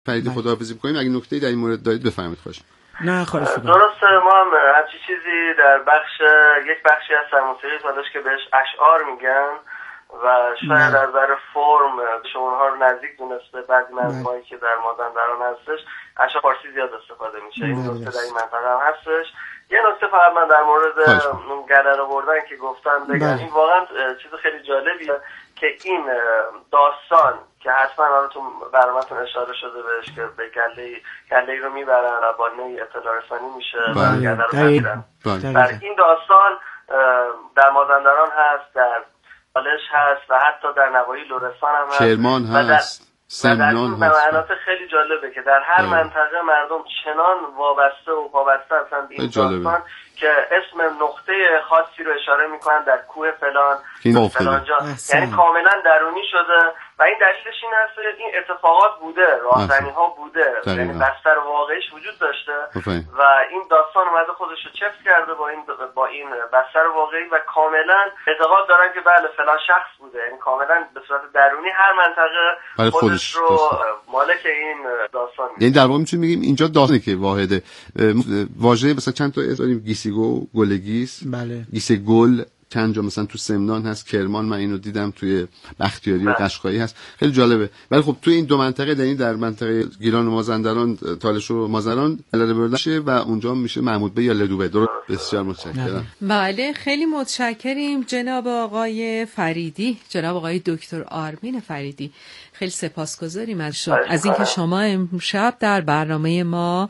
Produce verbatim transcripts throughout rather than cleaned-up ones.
فرید خداحافظی می‌کنیم. اگه نکته‌ای در این مورد دارید بفرمایید. خواهش نه خواهش می‌کنم. درسته، ما هم همچی چیزی در بخش یک بخشی از موسیقی داشت که بهش اشعار میگن و شاید از نظر فرم شما اونها رو نزدیک دونسته. بعضی منظومه‌ای که در مازندران هستش اشعار فارسی زیاد استفاده میشه. این نکته در این منطقه هم هستش. یه نکته فقط من در مورد اون گلر آوردن که گفتم بگم، این واقعا چیز خیلی جالبیه که این داستان که حتما حالا تو برنامه‌تون اشاره شده بهش که به گله گله رو میبرن و با نی اطلاع رسانی میشه و گله رو میبرن. در این داستان در مازندران هست، در بالش هست و حتی در نواحی لرستان هم هست، کرمان هست، سمنان هست. معناته خیلی جالبه که در هر داره. منطقه مردم چنان وابسته و وابسته هستن به این داستان که اسم نقطه خاصی رو اشاره میکنن در کوه فلان فلان جا، یعنی کاملا درونی شده و این دلیلش این هست که این اتفاقات بوده، راهزنی ها بوده، یعنی بستر واقعیش وجود داشته افهم. و این داستان اومده خودش رو چفت کرده با این با این بستر واقعی و کاملا اعتقاد دارن که بله فلان شخص بوده، یعنی کاملا به صورت درونی هر منطقه خودش, خودش رو مالک این داستان میشه. یعنی در واقع میتونیم بگیم اینجا داستانی که واحده واژه مثلا چند تا داریم، گیسیگو، گلگیس، بله. گیسه گل چند جا مثلا تو سمنان هست، کرمان من اینو دیدم توی بختیاری و قشقایی هست، خیلی جالبه. ولی خب توی این دو منطقه یعنی در منطقه گیلان و مازندران، تالش و مازندران گلر بردشه و اونجا میشه محمود بی یا لدوبه. درست؟ بسیار متشکرم. بله خیلی متشکریم جناب آقای فریدی، جناب آقای دکتر آرمین فریدی. خیلی سپاسگزاریم از شما از اینکه شما امشب در برنامه ما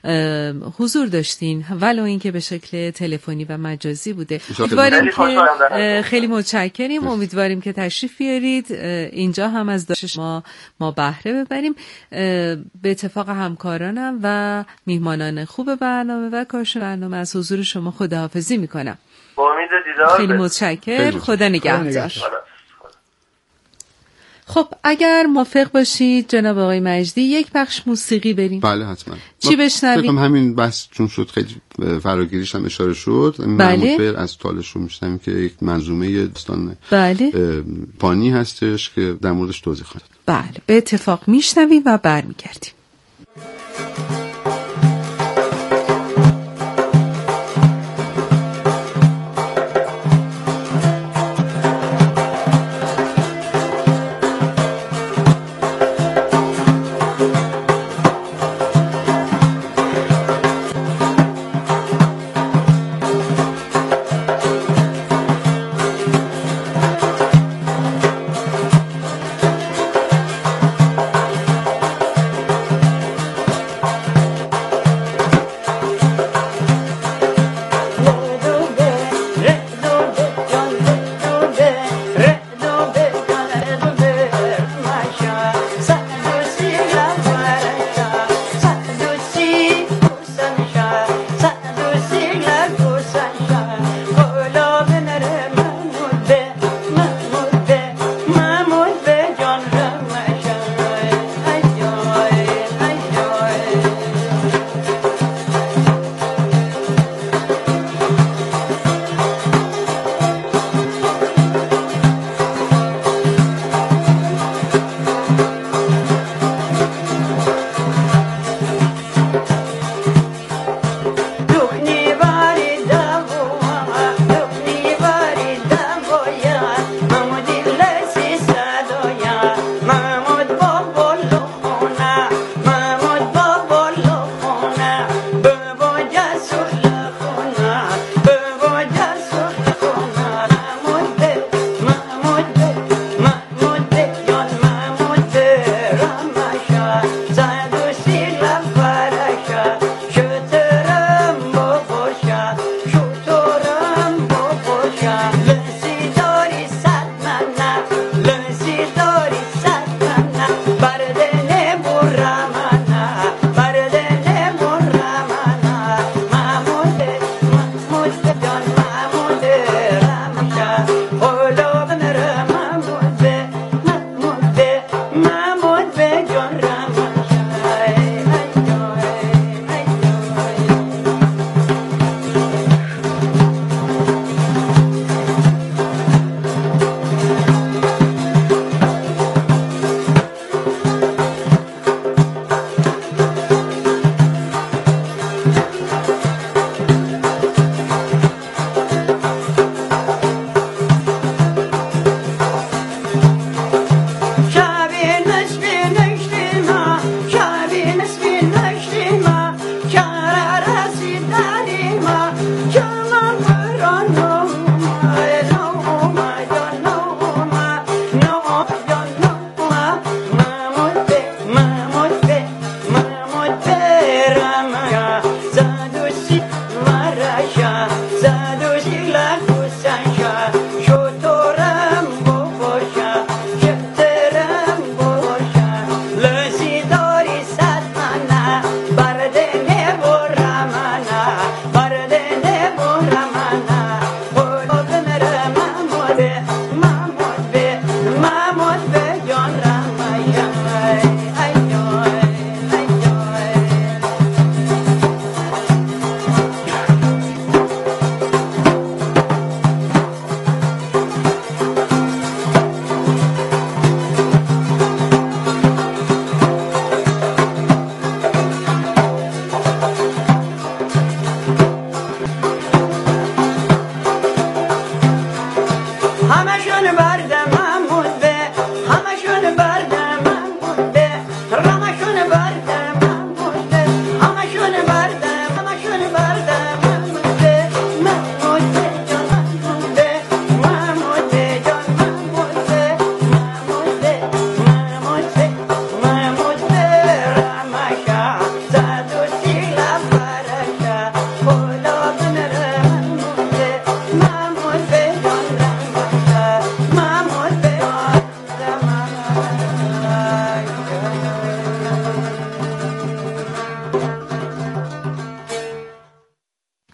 حضور داشتین، ولو اینکه به شکل تلفنی و مجازی بوده. امیدواریم که خیلی متشکریم، امیدواریم که تشریف بیارید اینجا هم از داشت شما ما بهره ببریم. به اتفاق همکارانم و میهمانان خوب برنامه و کارش برنامه از حضور شما خداحافظی میکنم. با امید دیدار. خیلی متشکرم. خدا نگهدار. خب اگر موافق باشید جناب آقای مجدی یک بخش موسیقی بریم. بله حتما. چی بشنویم؟ همین بس چون شد خیلی فراگیریش هم اشاره شد. بله. محمود بر از تالش رو میشنویم که یک منظومه داستان بله. پانی هستش که در موردش توضیح خواهد. بله به اتفاق میشنویم و برمیگردیم.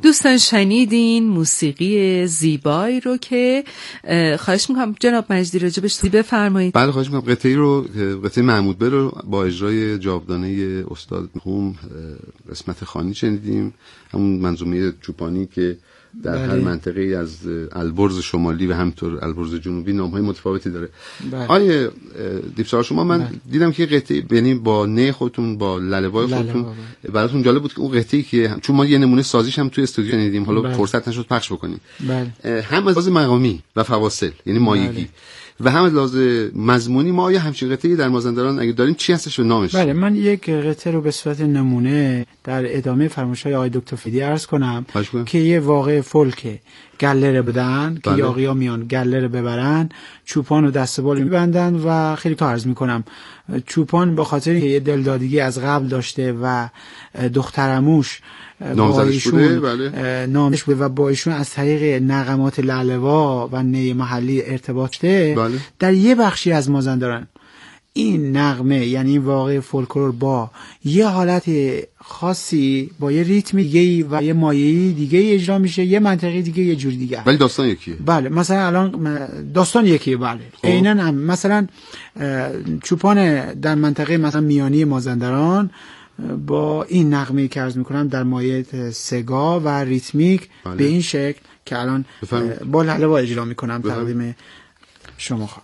دوستان شنیدین موسیقی زیبایی رو که خواهش میکنم جناب مجدی راجبش بفرمایید. بله خواهش میکنم. قطعی رو قطعه محمود به رو با اجرای جاودانه استاد مرحوم قسمت خانی شنیدیم، همون منظومه چوپانی که در بله. هر منطقه از البرز شمالی و همینطور البرز جنوبی نام‌های متفاوتی داره. بله. آیه دیپسار شما من بله. دیدم که قطعه یعنی با نه خودتون با لاله‌وای خودتون براتون جالب بود که اون قطعه‌ای که چون ما یه نمونه سازیش هم توی استودیو شنیدیم، حالا بله. فرصت نشد پخش بکنیم. بله. هم از لحاظ مقامی و فواصل یعنی مایگی بله. و هم از لحاظ مضمونی ما یه همچین قطعه‌ای در مازندران اگه داریم چی هستش و نامش؟ بله من یک قطعه رو به صورت نمونه در ادامه فرمایش‌های آقای دکتر فریدی عرض کنم که یه واقعه فولک گله بودن که بله. یاغی‌ها میان گله رو ببرن، چوپان و دست بال میبندن و خیلی تا عرض میکنم چوپان با خاطر که یه دلدادگی از قبل داشته و دخترموش با ایشون بله. نامش بوده و با ایشون از طریق نغمات لاله‌وا و نی محلی ارتباط داشته بله. در یه بخشی از مازندران این نغمه یعنی این واقعه فولکلور با یه حالت خاصی با یه ریتم دیگه‌ای و یه مایه‌ای دیگه‌ای اجرا میشه، یه منطقه دیگه یه جور دیگه، ولی داستان یکیه. بله مثلا الان داستان یکیه بله عیناً هم مثلا چوپان در منطقه مثلا میانی مازندران با این نغمه‌ای که عرض میکنم در مایه سگا و ریتمیک بله. به این شکل که الان بفهم. با لاله‌وا اجرا میکنم تقدیم شما خواهم.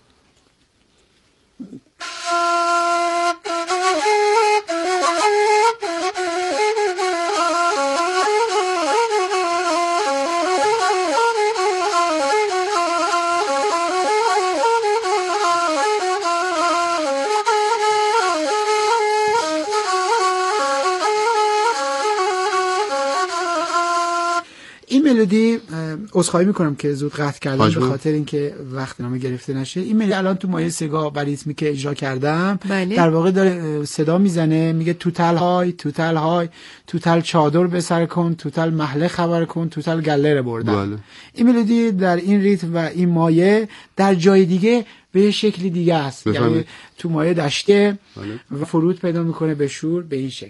این ملودی عذرخواهی میکنم که زود قطع کردم به خاطر اینکه وقت نامه گرفته نشه. این ملودی الان تو مایه سگا و ریتمی که اجرا کردم بله. در واقع داره صدا میزنه میگه توتل های توتل های توتل چادر به سر کن، توتل محله خبر کن، توتل گله رو بردن بله. این ملودی در این ریتم و این مایه در جای دیگه به یه شکلی دیگه است، یعنی تو مایه دشته بله. و فرود پیدا میکنه به شور به این شکل.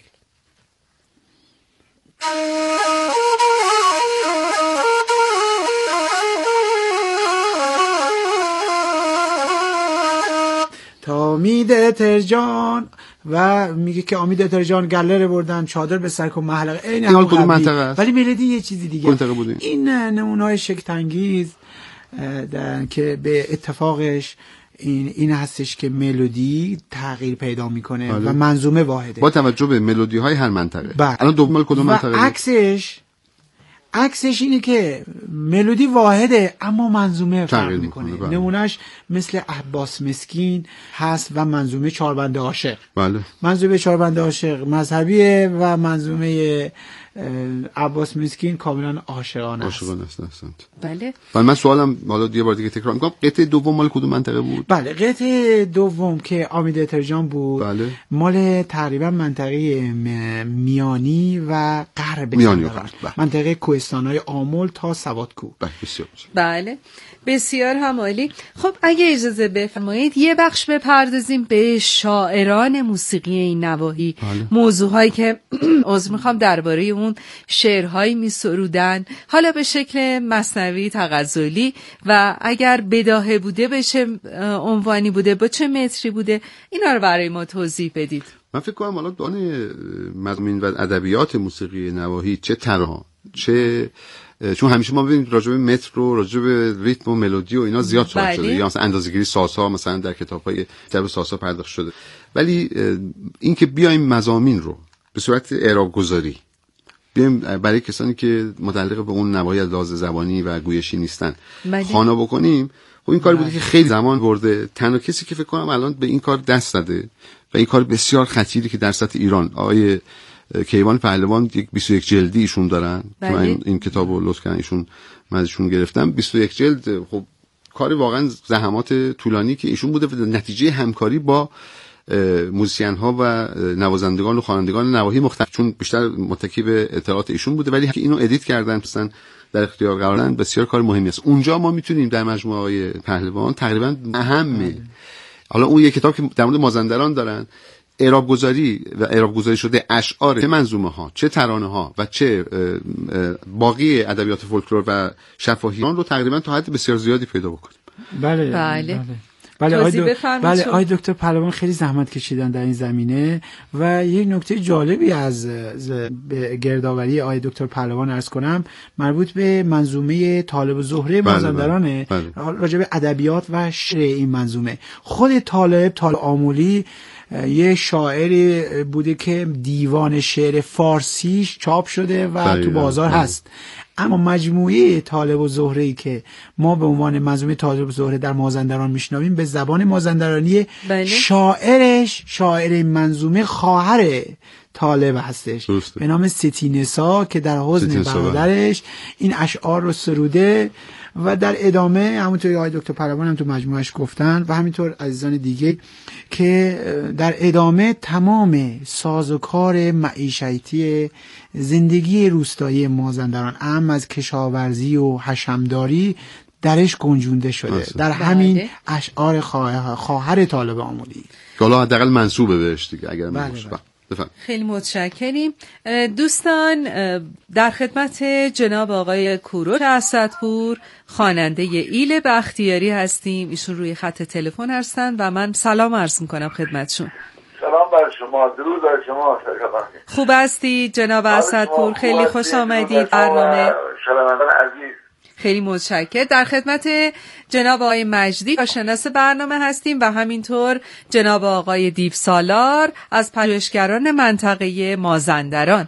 تا میده ترجان و میگه که آمید ترجان گله رو بردن چادر به سر کن محلقه این حال کدوم منطقه است ولی ملودی یه چیزی دیگه منطقه بودین. این نمونه‌های شگفت‌انگیز که به اتفاقش این این هستش که ملودی تغییر پیدا میکنه بله. و منظومه واحده با توجه به ملودی های هر منطقه بله. الان دوم کدوم منطقه و عکسش عکسش اینه که ملودی واحده اما منظومه فرق میکنه بله. نمونهش مثل عباس مسکین هست و منظومه چهاربند عاشق بله. منظومه چهاربند عاشق مذهبیه و منظومه عباس مسکین کاملا عاشقانه است. عاشقانه است هستند. بله. ولی من سوالم حالا یه بار دیگه تکرار میکنم قطعه دوم مال کدوم منطقه بود؟ بله قطعه دوم که آمید ترجان بود بله. مال تقریبا منطقه میانی و غرب میانی منطقه کوهستان‌های آمل تا سوادکو. بله بسیار بله بسیار هم عالی. خب اگه اجازه بفرمایید یه بخش بپردازیم به شاعران موسیقی این نواحی بله. موضوعهایی که عذر میخوام درباره اون شعرهایی میسرودن حالا به شکل مثنوی تغزلی و اگر بداهه بوده به چه عنوانی بوده با چه متری بوده اینا رو برای ما توضیح بدید. من فکر کنم حالا دانه مضمون و ادبیات موسیقی نواحی چه ترها چه چون همیشه ما ببینیم راجع به متر رو راجع به ریتم و ملودی و اینا زیاد صحبت شده یا مثلا اندازه‌گیری سازها مثلا در کتاب‌های کتاب سازها پرداخت شده ولی این که بیایم مضامین رو به صورت اعراب گذاری بیایم برای کسانی که متعلق به اون نواحی از لحاظ زبانی و گویشی نیستن خوانا بکنیم خب این کاری بوده که خیلی زمان برده. تنها کسی که فکر کنم الان به این کار دست زده و این کار بسیار خطیری که در سطح ایران آقای کیوان پهلوان یک بیست و یک جلدی ایشون دارن که من این کتابو لطف کردن ایشون من ازشون گرفتم بیست و یک جلد. خب کار واقعا زحمات طولانی که ایشون بوده و نتیجه همکاری با موزیسین ها و نوازندگان و خوانندگان نواحی مختلف چون بیشتر متکی به اطلاعات ایشون بوده ولی که اینو ادیت کردن مثلا در اختیار قرار دادن بسیار کار مهمی است. اونجا ما میتونیم در مجموعه های پهلوان تقریبا اهمه حالا اون یک کتاب که در مورد مازندران دارن اعراب گذاری و اعراب گذاری شده اشعار چه منظومه ها، چه ترانه ها و چه باقی ادبیات فولکلور و شفاهیان رو تقریبا تا حد بسیار زیادی پیدا بکنیم. بله بله, بله. بله آی دو... بله آی دکتر پهلوان خیلی زحمت کشیدن در این زمینه و یک نکته جالبی از گردآوری آی دکتر پهلوان عرض کنم مربوط به منظومه طالب و زهره مازندرانه. بله بله. راجع به ادبیات و شعر این منظومه. خود طالب طالب آمولی یه شاعری بوده که دیوان شعر فارسیش چاپ شده و بله تو بازار بله. هست. اما مجموعه طالب و زهره‌ای که ما به عنوان منظومه طالب و زهره در مازندران میشنویم به زبان مازندرانی بله. شاعرش شاعر منظومه خواهر طالب هستش درسته. به نام ستینسا که در حزن برادرش این اشعار رو سروده و در ادامه همونطوری آقای دکتر پهلوان هم تو مجموعش گفتن و همینطور عزیزان دیگه که در ادامه تمام سازوکار معیشتی زندگی روستایی مازندران اهم از کشاورزی و حشمداری درش گنجونده شده اصلا. در همین بله. اشعار خواهر طالب آمولی که حالا حداقل منسوبه بهش دیگه اگر بله باشه بله. خیلی متشکریم. دوستان در خدمت جناب آقای کوروش اسدپور خواننده ایل بختیاری هستیم. ایشون روی خط تلفن هستن و من سلام عرض میکنم خدمتشون. سلام بر شما، درود بر شما. خوب هستی جناب اسدپور؟ خیلی خوش آمدید برنامه. شنوندگان عزیز خیلی متشکرم. در خدمت جناب آقای مجدی کارشناس برنامه هستیم و همینطور جناب آقای دیوسالار از پژوهشگران منطقه مازندران.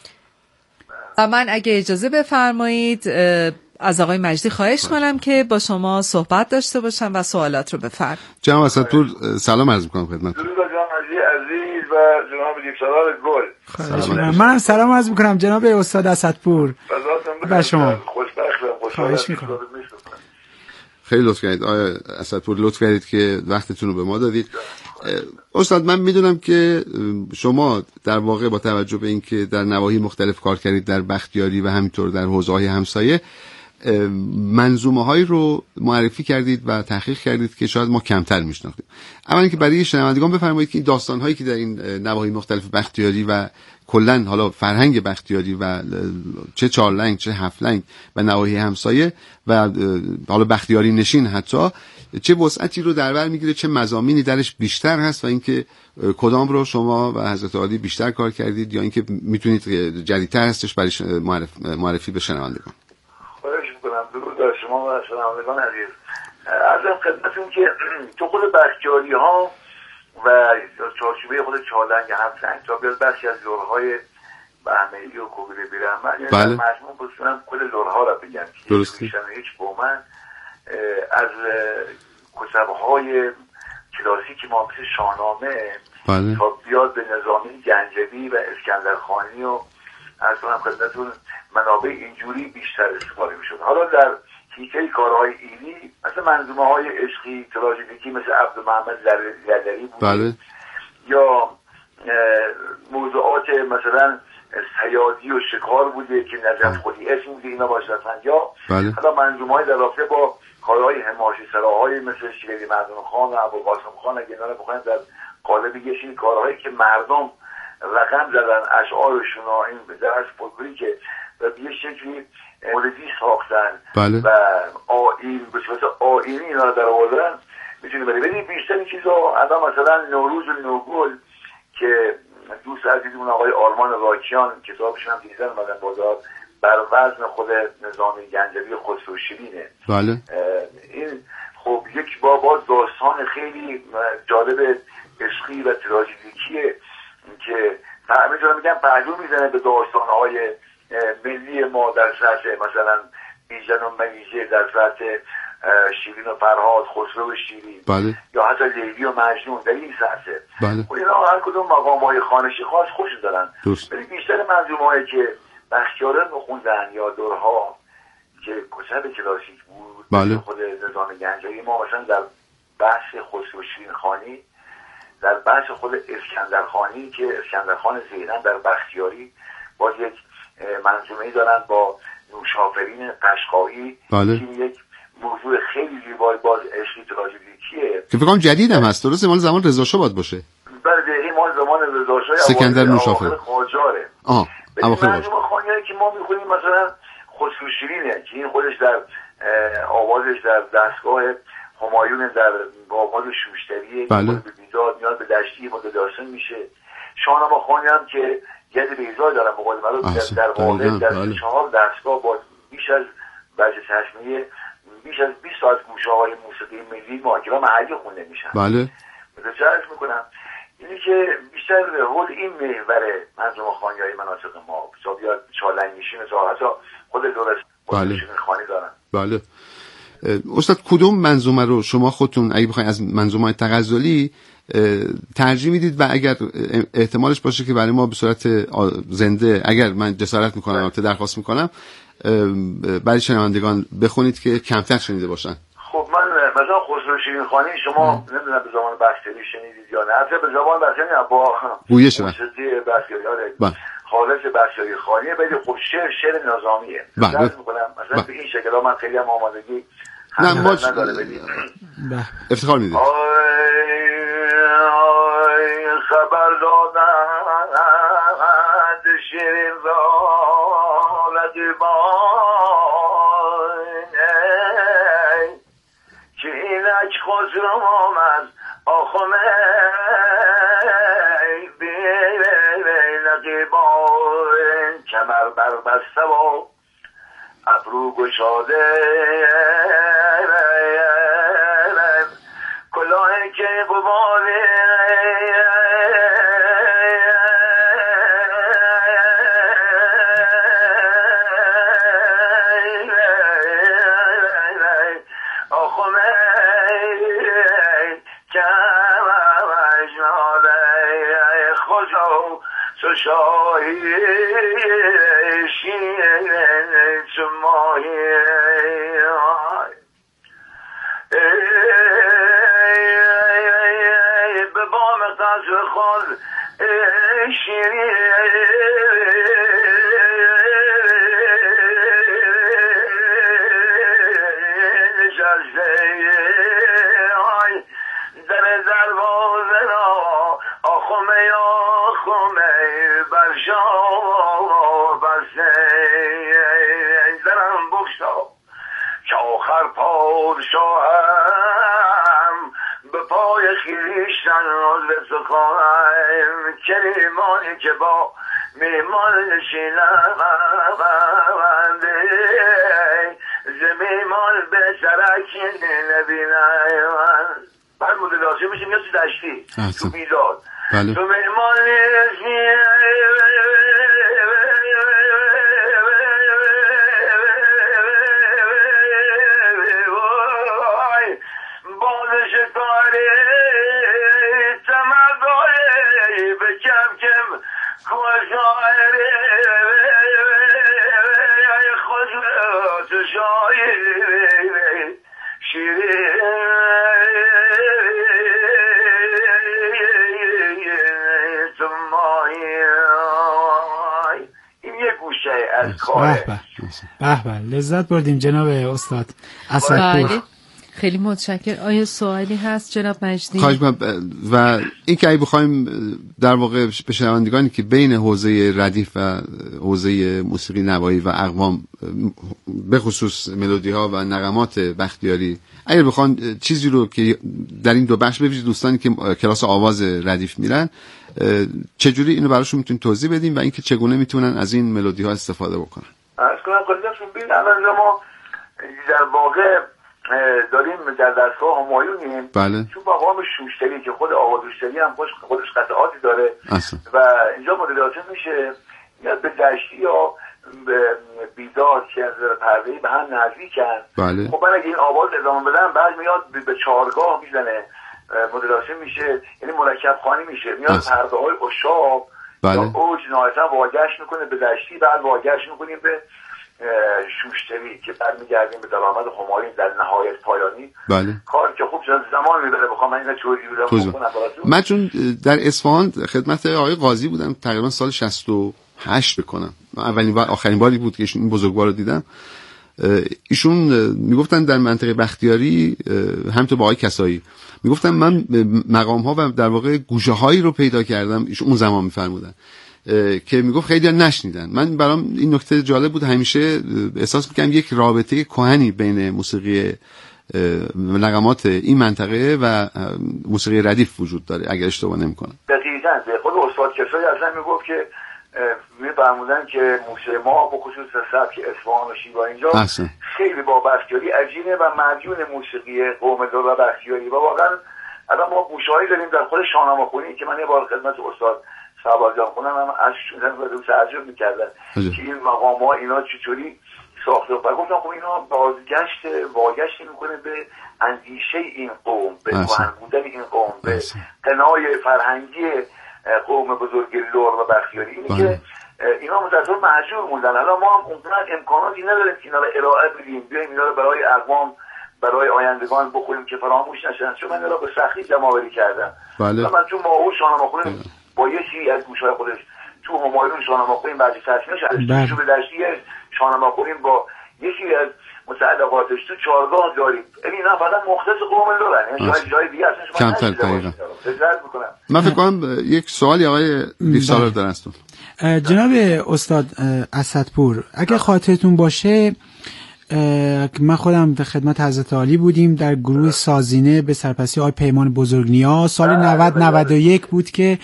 و من اگه اجازه بفرمایید از آقای مجدی خواهش کنم که با شما صحبت داشته باشم و سوالات رو بفرمایید. جناب اسدپور سلام عرض می‌کنم خدمت. درود بر جناب مجدی عزیز و جناب دیوسالار گل. من سلام عرض می‌کنم جناب استاد اسدپور. بر شما. خواهش میکنم. خیلی لطف کردید آقای اسدپور، لطف کردید که وقتتون رو به ما دادید. استاد من میدونم که شما در واقع با توجه به اینکه در نواحی مختلف کار کردید در بختیاری و همینطور در حوزه‌های همسایه منظومه‌هایی رو معرفی کردید و تحقیق کردید که شاید ما کمتر میشناختیم. اما اینکه برای شنوندگان بفرمایید که این داستان‌هایی که در این نواحی مختلف بختیاری و کلن حالا فرهنگ بختیاری و چه چهارلنگ چه هفتلنگ و نواحی همسایه و حالا بختیاری نشین حتی چه وسعتی رو در بر میگیره، چه مضامینی درش بیشتر هست و اینکه کدام رو شما و حضرت عالی بیشتر کار کردید یا اینکه میتونید جدیدتر هستش برای معرف... معرفی به شنوندگان. خواهش می‌کنم. درود بر شما و شنوندگان عزیز. عرضم خدمتتون که تو خود بختیاری ها و چارچوبه خود چهارلنگ هفتلنگ تا بیاد بخشی از لرهای بهمنی و کوبیل بیرحمن یعنی بله. مجموع بسیارم کل لرها را بگم درسته هیچ بومن از کتبهای کلاسیکی ما مثل شاهنامه بله. تا بیاد به نظامی گنجوی و اسکندرخانی و از کنم خدمتتون منابع اینجوری بیشتر استفاده میشد. حالا در تیکه کارهای ایلی مثل منظومه های عشقی تراژدیکی مثل عبدالمحمد لرلری بود بله. یا موضوعات مثلا صیادی و شکار بوده که نجف خودی اسم بوده اینا باشدن یا بله. حالا منظومه های در رابطه با کارهای حماشی سراهای مثل شیری مردم خان و ابوالقاسم خان اگه اینا رو بخوایم در قالب یه کارهایی که مردم رقم زدن اشعارشون و این درس فولکلوری که و به یه شکلی مولدی ساختن بله. و آیین به صورت آیینی اینا رو در آوردن میتونی بری بدید بیشتر این چیزا الان مثلا نوروز و نوگل که دوست عزیزمون آقای آرمان راکیان کتابشون هم دیدن اومدن بازار بر وزن خود نظام گنجوی خسرو شیرینه بله. این خب یک بابا داستان خیلی جالب عشقی و تراژدیکیه که همینجا میگم پهلو میزنه به داستانهای ملی ما در سطح مثلا بیژن و منیژه در سطح شیرین و فرهاد خسرو و شیرین بله. یا حتی لیلی و مجنون در این سطح بله. و اینا هر کدوم مقامهای خوانشی خاص خوش دارن ولی بیشتر منظومه‌هایی که بختیاران میخوندن یا دورها که کتب کلاسیک بود بله. خود نظام گنجوی ما مثلا در بحث خسرو شیرین خانی در بحث خود اسکندرخانی که اسکندرخان زیران در بختیاری باز یک منظومه‌ای دارن با نوشافرین قشقایی بله. که یک موضوع خیلی زیبای باز عشقی تراژدیکیه که فکر کنم جدید هم هست درسته مال زمان رضا شاه باید باشه برای دقیقی ما زمان رضاشاه سکندر نوشافر قاجاره. آه اواخر منظومه خانیایی که ما میخونیم مثلا خسرو شیرینه که این خودش در آوازش در دستگاه همایون در آواز شوشتریه، بله. به بیداد میاد به دشتی مددارسن میشه. شاهنامه خانی هم که ید بیزای دارم مقادمه رو در واقع در بله. چهار دستگاه با بیش از بچه چشمیه بیش از بیست ساعت گوشه های موسیقی ملی ماکرا محلی خونده میشن. بله. متوجه میکنم اینی که بیشتر رول این محور منظومه خوانی‌های مناطق ما حساب یا چالنگ میشین تا حتی خود درست بله. خوانی دارن. بله. استاد کدوم منظومه رو شما خودتون اگه بخواید از منظومه تغزلی ترجیح میدید و اگر احتمالش باشه که برای ما به صورت زنده اگر من جسارت میکنم البته درخواست میکنم برای شنوندگان بخونید که کمتر شنیده باشن؟ خب من مثلا خسرو شیرین خانی شما نمیدونم به زبان بختیاری شنیدید یا نه، البته به زبان بختیاری با گویش موسیقی بختیاری خالص بختیاری خانی ولی خب شعر شعر نظامیه. بله. میکنم مثلا به این شکل من خیلی هم آمادگی نه ما افتخار میدید. خبر دادند شیرین زالت بان که اینک خسرو آمد آخمه نقیبان کمر بر بسته و ابرو گشاده کلاهی که بباله شاهی شین چماهی به بام قصر خود شیری نشسته در دروازه را آخمه آخمه برشا بسته درم بکشتا که آخر پادشاهم به پای خیشتن عضو سخواهم کریمانی که با میمان نشینمنده زمیمان به سرک نبینم بعد مدلاشه میشیم یا تو دشتی تو بیداد بله. تو میمان نشینم به به به لذت بردیم جناب استاد اسدپور. خیلی متشکر. آیا سوالی هست جناب مجدی؟ خواهش و این که اگه بخوایم در واقع به شنوندگانی که بین حوزه ردیف و حوزه موسیقی نوایی و اقوام به خصوص ملودی ها و نغمات بختیاری اگر بخوان چیزی رو که در این دو بخش ببینید دوستانی که کلاس آواز ردیف میرن چجوری اینو براشون میتونید توضیح بدیم و اینکه چگونه میتونن از این ملودی ها استفاده بکنن؟ از کنم خدمتتون ببینید الان ما در واقع داریم در دستگاه همایونیم. بله. چون با قوام شوشتری که خود آوازوشتری هم خودش خودش قطعاتی داره اصلا. و اینجا مدلاسه میشه یا به دشتی یا به بیداد که از پردهی به هم نزدیکن. بله. خب من اگه این آواز ادامه بدم بعد میاد به چهارگاه میزنه مدلاسه میشه یعنی مرکب خوانی میشه میاد پرده های اشاب بله. یا اوج نهایتا واگشت میکنه به دشتی بعد واگشت میکنیم به شوشتری که برمیگردیم به درآمد همایون در نهایت پایانی. بله. کار که خوب زمان میبره بخوام من اینو چوری بودم. من چون در اصفهان خدمت آقای قاضی بودم تقریبا سال شصت و هشت بکنم اولین بار آخرین باری بود که این بزرگوار رو دیدم ایشون میگفتن در منطقه بختیاری همینطور با آقای کسایی میگفتن من مقام ها و در واقع گوشه هایی رو پیدا کردم، ایشون اون زمان میفرمودن که میگفت خیلی نشنیدن. من برام این نکته جالب بود، همیشه احساس میکنم یک رابطه کهنی بین موسیقی نغمات این منطقه و موسیقی ردیف وجود داره اگر اشتباه نمیکنم. دقیقاً خود استاد کسایی اصلا میگفت که میفرمودن که موسیقی ما به خصوص سبک اصفهان و شیوا اینجا اصلا خیلی با بختیاری عجینه و مدیون موسیقی قوم دو و بختیاری و واقعا الان ما گوشه‌ای داریم در خود شاهنامه‌خوانی که من یه بار خدمت استاد سبازجان خونم هم از شدن و تعجب می‌کردن که این مقام‌ها اینا چطوری ساخته و گفتم خب اینا بازگشت واگشت می‌کنه به اندیشه این قوم، به کهن بودن این قوم، به قنای فرهنگی قوم بزرگ لر و بختیاری. اینی که اینا متأسفانه محجور موندن. الان ما هم اونقدر امکاناتی نداریم که اینا رو ارائه بدیم، بیایم اینا رو برای اقوام برای آیندگان بخوریم که فراموش نشن. چون من اینا رو به سختی جمع‌آوری کردم. بله. من چون ماهور شاهنامه‌خوانی با یه چیزی از گوشه‌های خودش تو همایون شاهنامه‌خوانی بعضی تصمیمش از تو به دشتی شاهنامه‌خوانی با یکی از متعلقاتش تو چهارگاه داریم. اینا فقط مختص قوم لرن، یعنی شاید جای دیگه اصلا شما کمتر دقیقاً. من فکر کنم یک سوالی آقای دیسالار دارن است. جناب استاد اسدپور، اگه خاطرتون باشه من خودم به خدمت حضرت عالی بودیم در گروه سازینه به سرپرستی آقای پیمان بزرگنیا. سال نود نود و یک بود که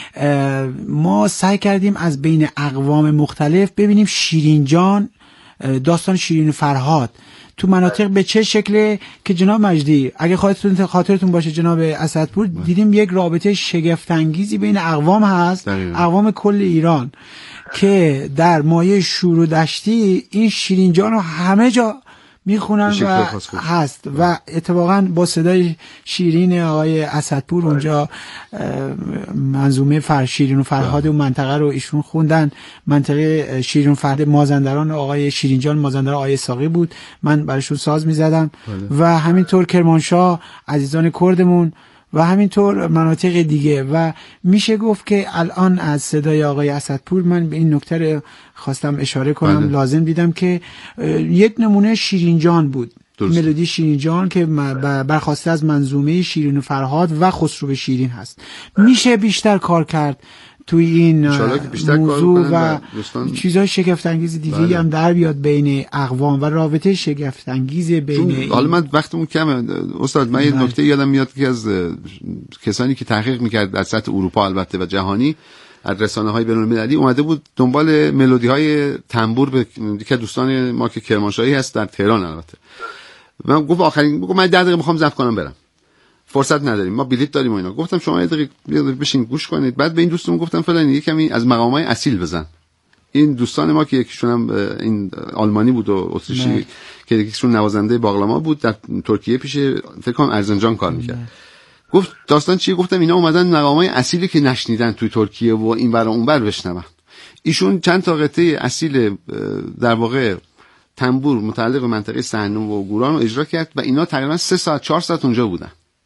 ما سعی کردیم از بین اقوام مختلف ببینیم شیرین جان، داستان شیرین فرهاد تو مناطق به چه شکله که جناب مجدی اگه خاطرتون خاطرتون باشه جناب اسدپور دیدیم یک رابطه شگفت انگیزی بین اقوام هست، اقوام کل ایران که در مایه شور و دشتی این شیرین جان رو همه جا میخونن و هست و اتفاقا با صدای شیرین آقای اسدپور اونجا منظومه فر شیرین و فرهاد اون منطقه رو ایشون خوندن. منطقه شیرین و فرهاد مازندران آقای شیرین جان مازندران آقای ساقی بود، من براشون ساز میزدم و همینطور کرمانشاه عزیزان کردمون و همینطور مناطق دیگه. و میشه گفت که الان از صدای آقای اسدپور من به این نکته خواستم اشاره کنم. بله. لازم دیدم که یک نمونه شیرین جان بود، ملودی شیرین جان که برخواسته از منظومه شیرین و فرهاد و خسرو شیرین هست. میشه بیشتر کار کرد توی این موضوع و چیزای شگفت انگیز دیگه بله. هم در بیاد بین اقوام و رابطه شگفت انگیز بین. حالا من وقتمون کمه استاد، من یه نکته یادم میاد که از کسانی که تحقیق میکرد در سطح اروپا البته و جهانی از رسانه‌های بین‌المللی اومده بود دنبال ملودی‌های تنبور به یکی دوستان ما که کرمانشاهی هست در تهران. البته من گفت آخرین گفت من ده دقیقه میخوام ضبط کنم برم، فرصت نداریم، ما بلیط داریم و اینا. گفتم شما یه دقیقه بشین گوش کنید. بعد به این دوستم گفتم فلان یه کمی از مقامای اصیل بزن. این دوستان ما که یکیشون هم این آلمانی بود و اتریشی که یکیشون نوازنده باقلاما بود در ترکیه پیش فکر کنم ارزنجان کار میکرد. گفت داستان چیه؟ گفتم اینا اومدن مقامای اصیلی که نشنیدن توی ترکیه و این ور اون ور بشنون. ایشون چند تا قطعه اصیل در واقع تنبور متعلق به منطقه سحنون و گوران رو اجرا کرد و اینا تقریبا سه ساعت چهار ساعت اونجا بودن.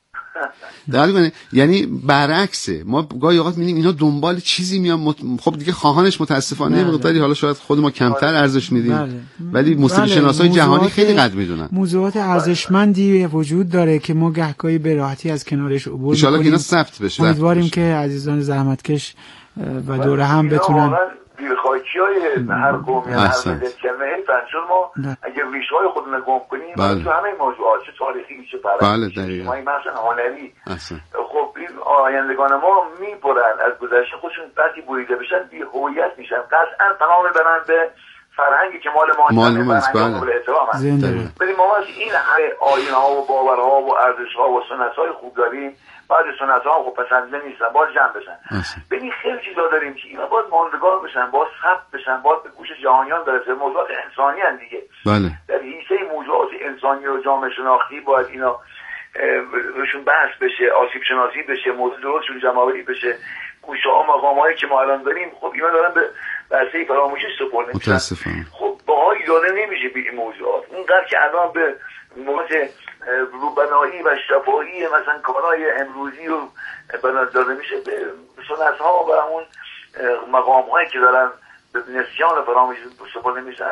در یعنی برعکسه، ما گاهی اوقات می‌بینیم اینا دنبال چیزی میان مت... خب دیگه خواهانش متاسفانه مقداری حالا شاید خود ما کمتر ارزش میدیم. بله. ولی موسیقی شناسای جهانی خیلی قدر میدونن. موضوعات ارزشمندی وجود داره که ما گهگاهی به راحتی از کنارش عبور می‌کنیم. ان شاءالله اینا ثبت بشه. امیدواریم که عزیزان زحمتکش و دوره هم بتونن بیرخواهی‌های هر قومی هر ملت کلمه حیفن، چون ما اگه ریشه‌های خودمون گم کنیم بله. تو همه موضوعات چه تاریخی چه فرهنگی بله ما مثلا هنری خب این آیندگان ما میبرن از گذشته خودشون وقتی بریده بشن بی هویت میشن، قطعا تمام برن به فرهنگی که مال ما هست، فرهنگ قابل احترام هست. ببین ما این همه آیین‌ها و باورها و ارزش‌ها و سنت‌های خوب داریم، بعد سنت ها خب پسندیده نیستن، باید جمع بشن. ببین خیلی چیزا داریم که اینا باید ماندگار بشن، باید ثبت بشن، باید به گوش جهانیان برسه. موضوعات انسانی هستند دیگه. بله. در حیطه موضوعات انسانی و جامعه شناختی باید اینا روشون بحث بشه، آسیب شناسی بشه، موضوع درستشون جمع‌آوری بشه. گوشه ها مقامایی که ما الان داریم خب اینا دارن به بحثه فراموشی سپرده میشن. خب باهایی داده نمیشه به این موضوعات. اونقدر که الان به موضوعات روبنایی و شفاهی مثلا کارهای امروزی رو بنا داده میشه به سنت ها و اون مقام هایی که دارن به نسیان فراموشی سپرده میشن.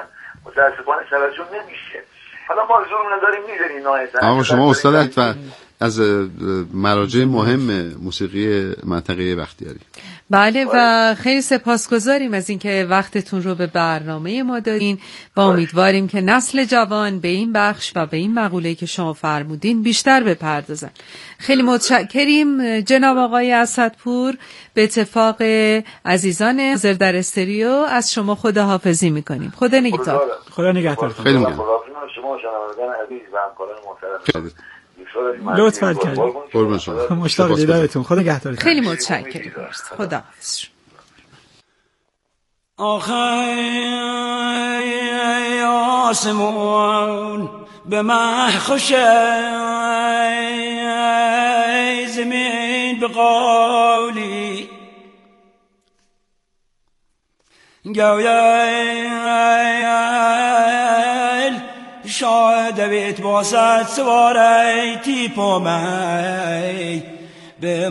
متاسفانه توجه نمیشه. حالا ما زور نداریم میذاریم نایزن. اما شما استاد و از مراجع مهم موسیقی منطقه بختیاری. بله و خیلی سپاسگزاریم از اینکه وقتتون رو به برنامه ما دادین و امیدواریم که نسل جوان به این بخش و به این مقوله‌ای که شما فرمودین بیشتر بپردازن. خیلی متشکریم جناب آقای اسدپور. به اتفاق عزیزان حاضر در استریو از شما خداحافظی میکنیم. خدا نگهدار. خدا نگهدارتون. خیلی ممنون. شما شنوندگان عزیز و همکاران محترم. لطفاً کردید. قربان شما. مشتاق دیدارتون. خدا نگهدارتون. خیلی متشکرم. خدا حافظ. آخه آسمون به من خوشه، زمین به قولی گویل شاید بیت باسد سواره تیپو می به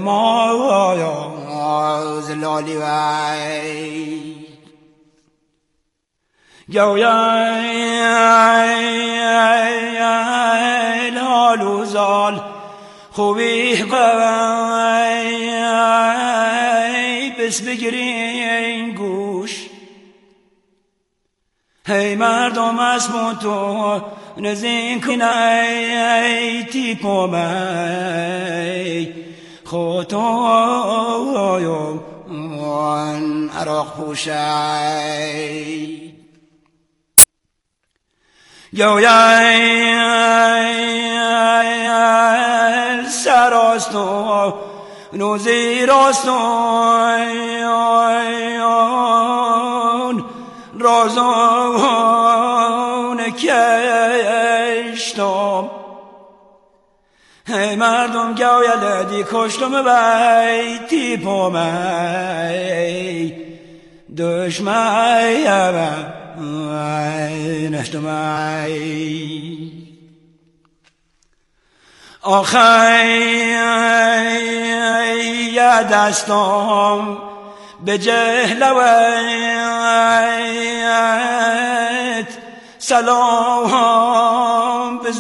ما زلالی وی گویل حالو زال خوبی قوی بس بگیرین گوش. هی مردم اسمو تو نزین کنی تیپو می خودتون عراق پوشی گویل سراستو نوزیراستون رازون کشتم. هی مردم گویل دی کشتم بیتی پا می دشمنی نشتم ای آخه یه دستم به جهلویت سلام